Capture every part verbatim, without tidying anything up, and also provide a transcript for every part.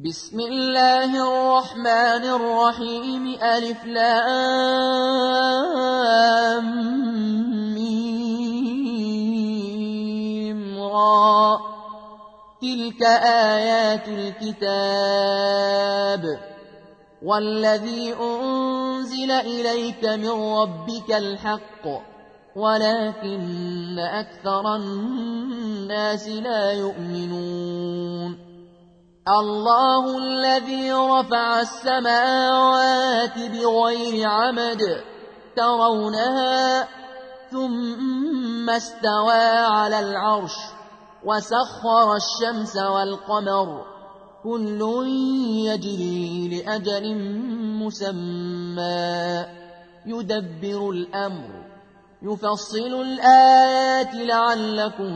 بسم الله الرحمن الرحيم ألف لام ميم را تلك آيات الكتاب والذي أنزل إليك من ربك الحق ولكن أكثر الناس لا يؤمنون الله الذي رفع السماوات بغير عمد ترونها ثم استوى على العرش وسخر الشمس والقمر كل يجري لأجل مسمى يدبر الأمر يفصل الآيات لعلكم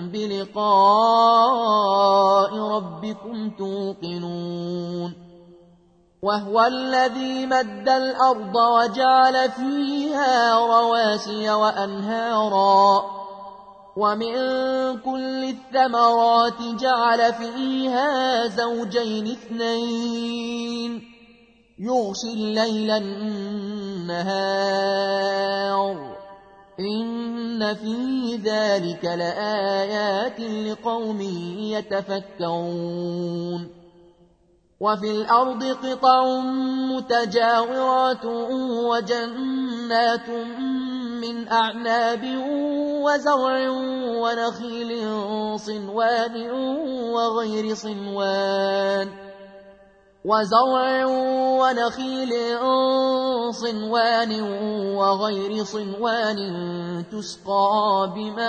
بلقاء ربكم توقنون وهو الذي مد الأرض وجعل فيها رواسي وأنهارا ومن كل الثمرات جعل فيها زوجين اثنين يغشي الليل النهار إن في ذلك لآيات لقوم يتفكرون وفي الأرض قطع متجاورات وجنات من أعناب وزرع ونخيل صنوان وغير صنوان وزرع ونخيل صنوان وغير صنوان تسقى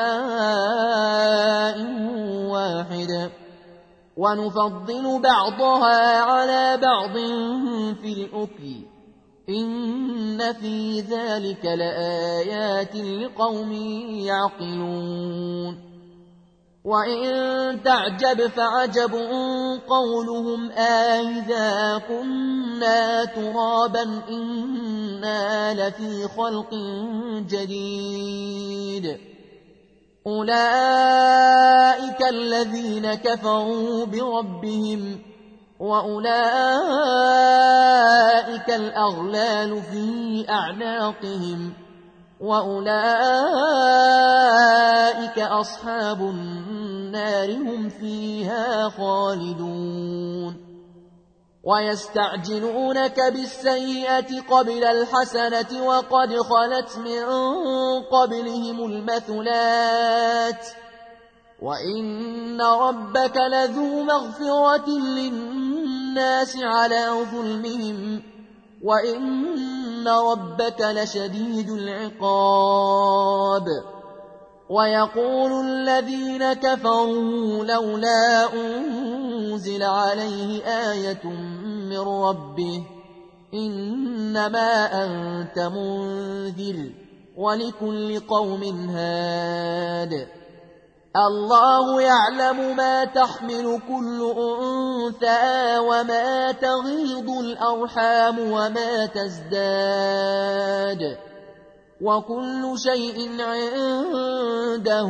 بماء واحد ونفضل بعضها على بعض في الأكل إن في ذلك لآيات لقوم يعقلون وإن تعجب فعجب قولهم أإذا كنا ترابا إنا لفي خلق جديد أولئك الذين كفروا بربهم وأولئك الأغلال في أعناقهم وأولئك أصحاب النار هم فيها خالدون ويستعجلونك بالسيئة قبل الحسنة وقد خلت من قبلهم المثلات وإن ربك لذو مغفرة للناس على ظلمهم وإن ربك لشديد العقاب ويقول الذين كفروا لولا أنزل عليه آية من ربه إنما أنت منذر ولكل قوم هاد الله يعلم ما تحمل كل أنثى وما تغيض الأرحام وما تزداد وكل شيء عنده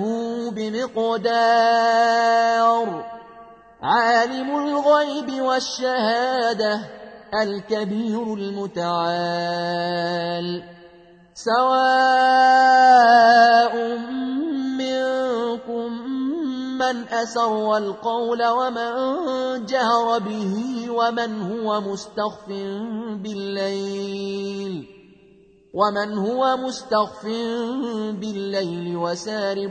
بمقدار عالم الغيب والشهادة الكبير المتعال سواء منكم من أسر القول ومن جهر به ومن هو مستخف بالليل ومن هو مستخف بالليل وسارب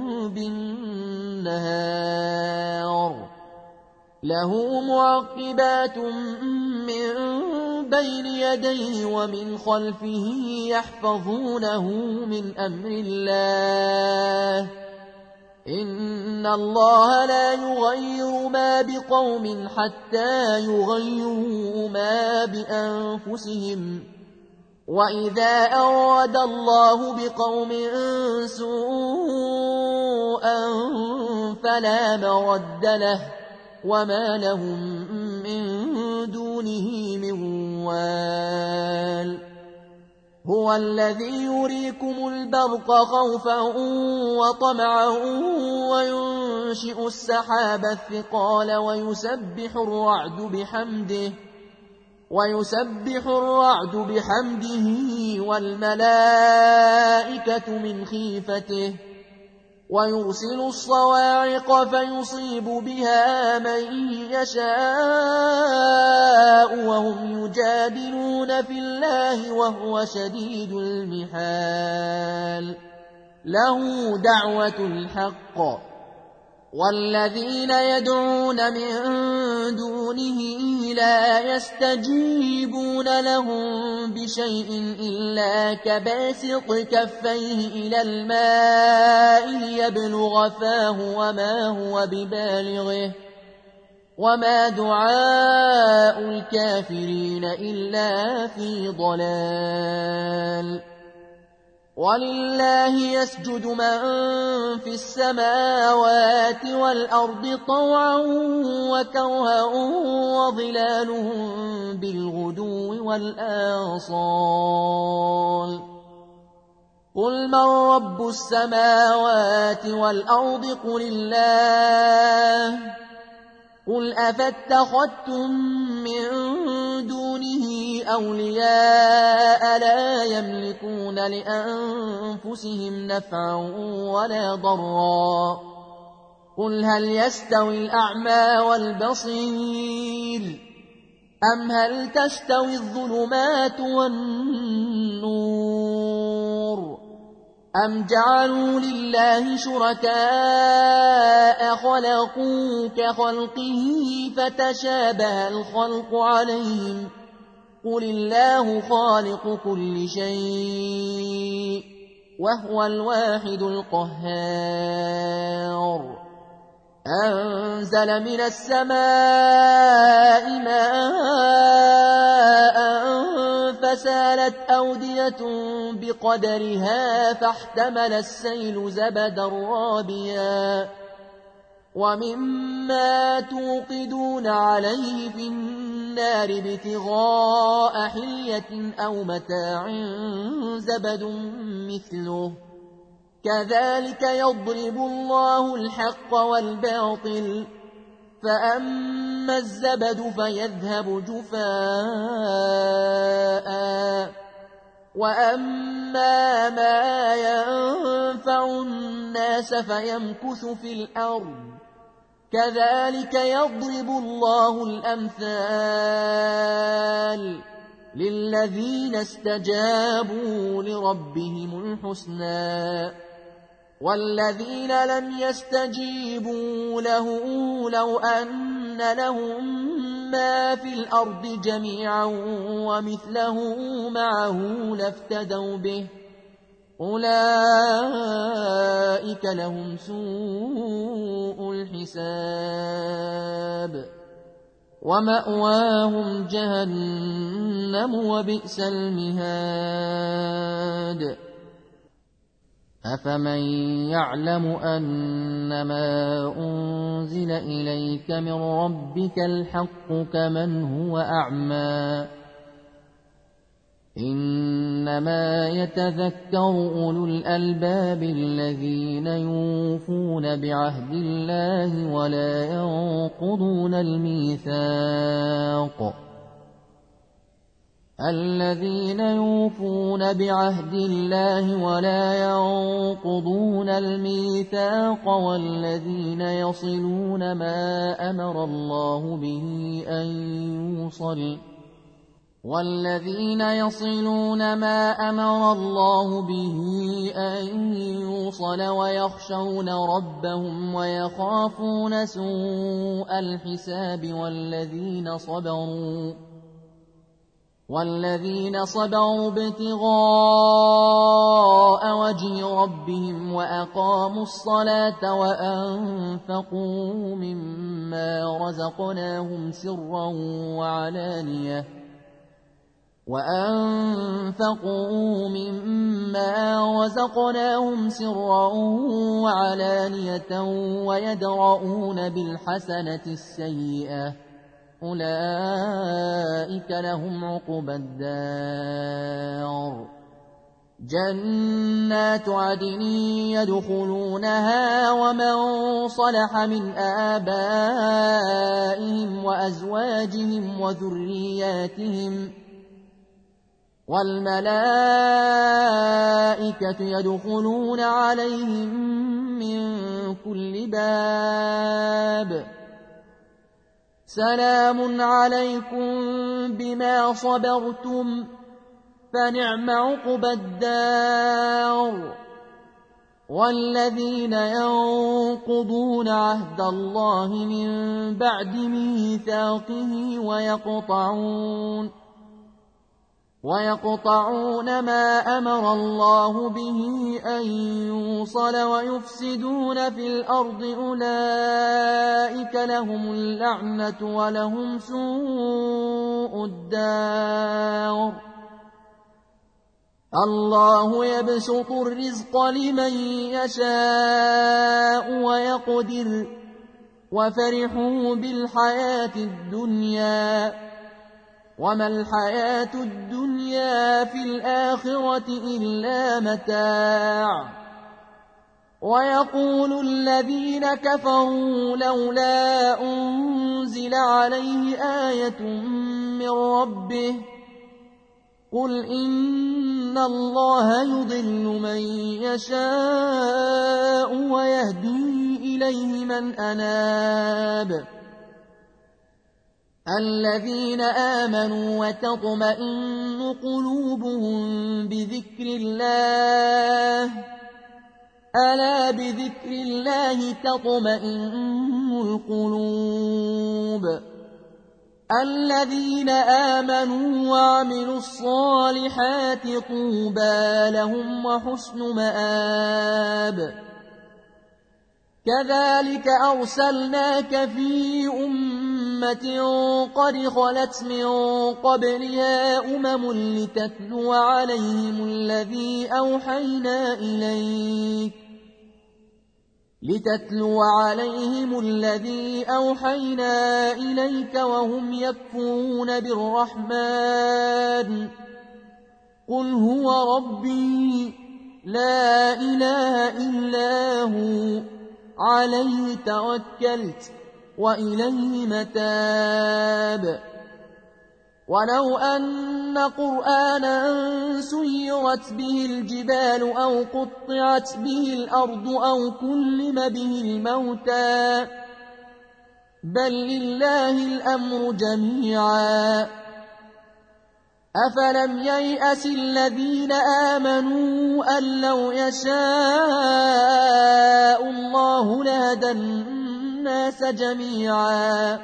بالنهار له معقبات من بين يديه ومن خلفه يحفظونه من أمر الله إن الله لا يغير ما بقوم حتى يغيروا ما بأنفسهم وإذا أراد الله بقوم سوءا فلا مرد له وما لهم من دونه من وال هو الذي يريكم البرق خوفا وطمعا وينشئ السحاب الثقال ويسبح الرعد بحمده ويسبح الرعد بحمده والملائكة من خيفته ويرسل الصواعق فيصيب بها من يشاء وهم يجادلون في الله وهو شديد المحال له دعوة الحق والذين يدعون من دونه لا يستجيبون لهم بشيء إلا كباسط كفيه إلى الماء ليبلغ فاه وما هو ببالغه وما دعاء الكافرين إلا في ضلال ولله يسجد من في السماوات والأرض طوعا وكرها وظلالهم بالغدو والآصال قل من رب السماوات والأرض قل الله قل أفاتخذتم من دونه أولياء لا يملكون لأنفسهم نفعا ولا ضرا قل هل يستوي الأعمى والبصير أم هل تستوي الظلمات والنور أم جعلوا لله شركاء خلقوا كخلقه فتشابه الخلق عليهم قل الله خالق كل شيء وهو الواحد القهار أنزل من السماء ماء فسالت أودية بقدرها فاحتمل السيل زبدا رابيا ومما توقدون عليه في النار ابتغاء حلية أو متاع زبد مثله كذلك يضرب الله الحق والباطل فأما الزبد فيذهب جفاء وأما ما ينفع الناس فيمكث في الأرض كذلك يضرب الله الأمثال للذين استجابوا لربهم الحسنى والذين لم يستجيبوا له لو أن لهم ما في الأرض جميعا ومثله معه لافتدوا به أولئك لهم سوء الحساب ومأواهم جهنم وبئس المهاد أفمن يعلم أنما أنزل إليك من ربك الحق كمن هو أعمى إنما يتذكر أولو الألباب الذين يوفون بعهد الله ولا ينقضون الميثاق الذين يوفون بعهد الله ولا ينقضون الميثاق والذين يصلون ما أمر الله به أن يوصل والذين يصلون ما أمر الله به أن يوصل ويخشون ربهم ويخافون سوء الحساب والذين صبروا والذين صبروا ابتغاء وجه ربهم وأقاموا الصلاة وأنفقوا مما رزقناهم سرا وعلانية وأنفقوا مما رزقناهم سرا وعلانية ويدرؤون بالحسنة السيئة أولئك لهم عقبى الدار جنات عدن يدخلونها ومن صلح من آبائهم وأزواجهم وذرياتهم والملائكة يدخلون عليهم من كل باب سلام عليكم بما صبرتم فنعم عقبى الدار. والذين ينقضون عهد الله من بعد ميثاقه ويقطعون ويقطعون ما أمر الله به أن يوصل ويفسدون في الأرض أولئك لهم اللعنة ولهم سوء الدار. الله يبسط الرزق لمن يشاء ويقدر وفرحوا بالحياة الدنيا وما الحياة الدنيا في الآخرة إلا متاع. ويقول الذين كفروا لولا أنزل عليه آية من ربه قل إن الله يضل من يشاء ويهدي إليه من أناب. الذين آمنوا وتطمئن قلوبهم بذكر الله ألا بذكر الله تطمئن القلوب. الذين آمنوا وعملوا الصالحات طوبى لهم وحسن مآب. كذلك أرسلناك في أمة قد خلت من قبلها أمم لتتلو عليهم الذي أوحينا إليك لتتلو عليهم الذي أوحينا إليك وهم يكفرون بالرحمن قل هو ربي لا إله إلا هو عليه توكلت وإليه متاب. ولو أن قرآنا سيرت به الجبال أو قطعت به الأرض أو كلم به الموتى بل لله الأمر جميعا أفلم ييأس الذين آمنوا أن لو يشاء الله لهدى الناس جميعا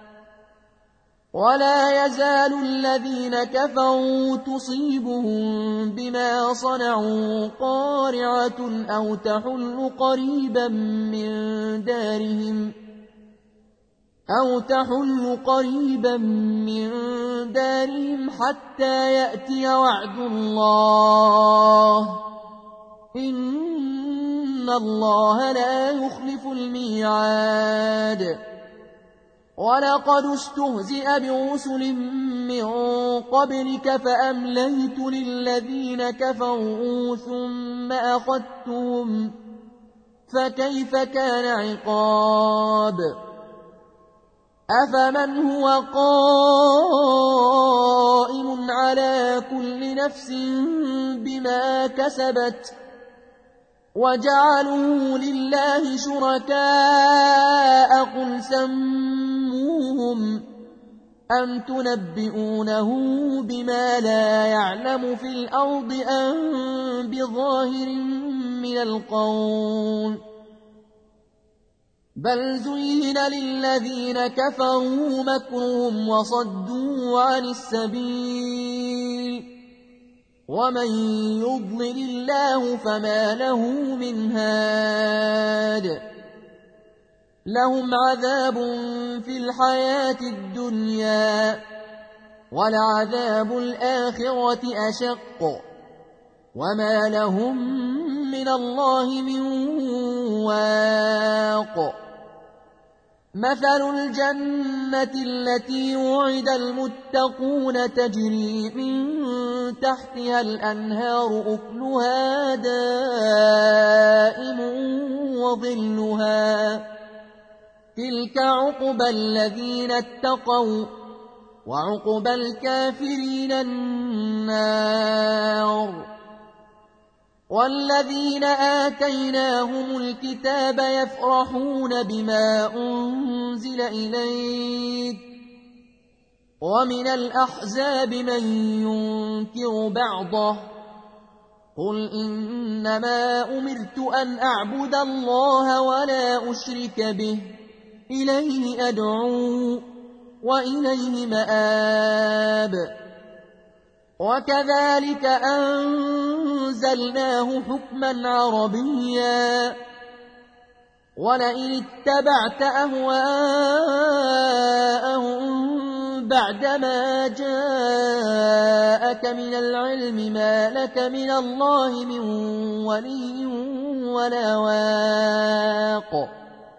ولا يزال الذين كفروا تصيبهم بما صنعوا قارعة أو تحل قريبا من دارهم أو تحل قريبا من دارهم حتى يأتي وعد الله إن الله لا يخلف الميعاد. ولقد استهزئ برسل من قبلك فأمليت للذين كفروا ثم أخذتهم فكيف كان عقاب. أفمن هو قائم على كل نفس بما كسبت وجعلوا لله شركاء قل سموهم أم تنبئونه بما لا يعلم في الأرض أم بظاهر من القول بل زين للذين كفروا مكرهم وصدوا عن السبيل ومن يضلل الله فما له من هاد. لهم عذاب في الحياة الدنيا ولعذاب الآخرة أشق وما لهم من الله من واق. مثل الجنة التي وعد المتقون تجري من تحتها الأنهار أكلها دائم وظلها تلك عقبى الذين اتقوا وعقبى الكافرين النار والذين آتيناهم الكتاب يفرحون بما أنزل إليك ومن الأحزاب من ينكر بعضه قل إنما أمرت أن أعبد الله ولا أشرك به إليه أدعو وإليه مآب وكذلك أنزلناه حكما عربيا ولئن اتبعت أهواءهم بعدما جاءك من العلم ما لك من الله من ولي ولا واق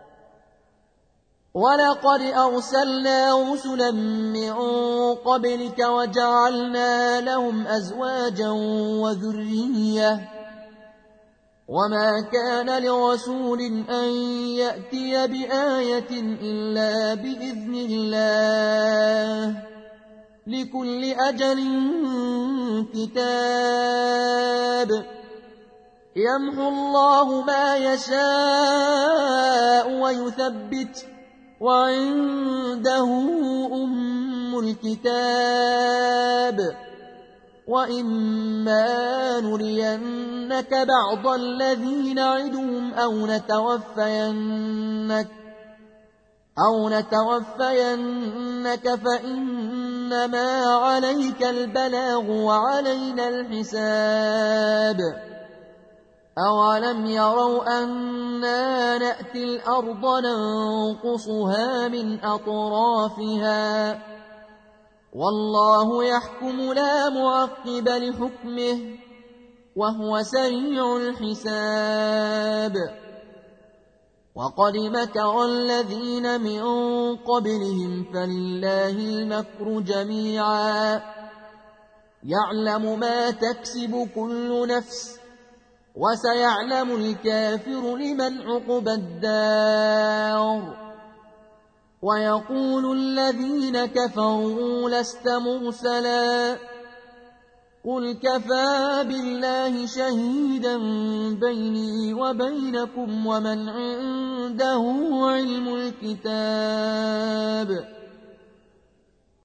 ولقد أرسلنا رسلا من قبلك وجعلنا لهم أزواجا وذرية وما كان لرسول أن يأتي بآية إلا بإذن الله لكل أجل كتاب يمحو الله ما يشاء ويثبت وعنده أم الكتاب وإما نرينك بعض الذي نعدهم أو نتوفينك أو نتوفينك فإنما عليك البلاغ وعلينا الحساب أولم يروا أنا نأتي الأرض ننقصها من أطرافها والله يحكم لا معقب لحكمه وهو سريع الحساب وقد مكر الذين من قبلهم فلله المكر جميعا يعلم ما تكسب كل نفس وسيعلم الكافر لمن عقبى الدار ويقول الذين كفروا لست مرسلا قل كفى بالله شهيدا بيني وبينكم ومن عنده علم الكتاب